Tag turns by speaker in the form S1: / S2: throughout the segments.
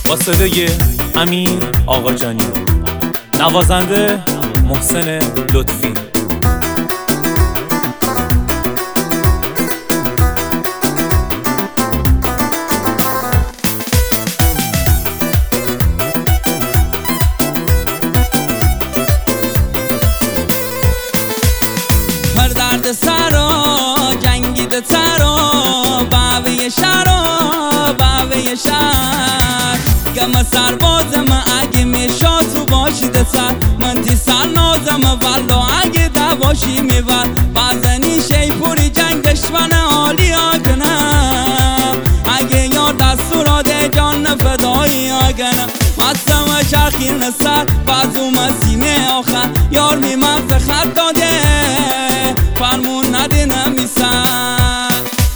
S1: با صدای امیر آقاجانی، نوازنده محسن لطفی.
S2: پر درد سرا جنگیده ترا بابه شرا بابه شر گم سربازم اگه میشا تو باشیده سر من تی سر نازم والا اگه دواشی میبر بازنی شیپوری جنگ دشمن عالی آکنم اگه یا دستوراده جان فدایی آکنم مستم چرخیر نسر بازو مسینه آخر یار می مغز خط داده فرمون نده نمیسن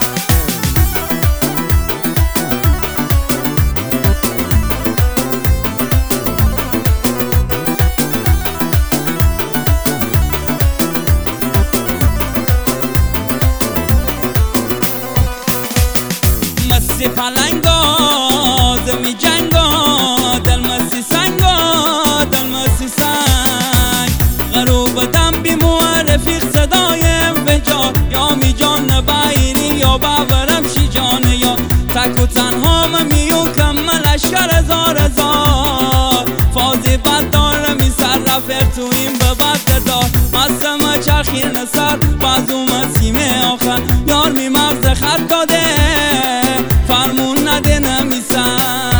S2: مستی پلنگا زوی جنگا دل مستی سنگا دل مستی سنگ غروب دم بیمو رفیق صدایم فجا یا می جان نبایینی یا باورم شی جان یا تک و تنها میون کمل اشکر هزار هزار فازی بد دارم می سر رفر تو این به بد دار مستم چرخیر نسر بازو مسیمه آخر یار می مغز خط داده فرمون نده نمیسن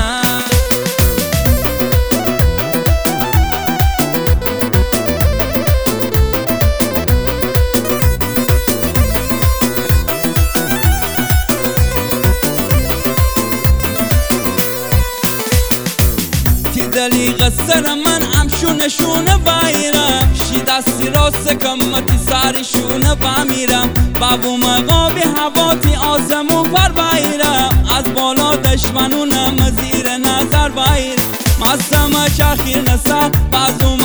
S2: تی دلی قصر من همشونه شونه بایرم شی دستی راست کمتی سری شونه بمیرم بابو مقابی هوا تی آسمون پر بایرم از بالا دشمنونم زیر نظر بایر مستم چرخیر نسر بازو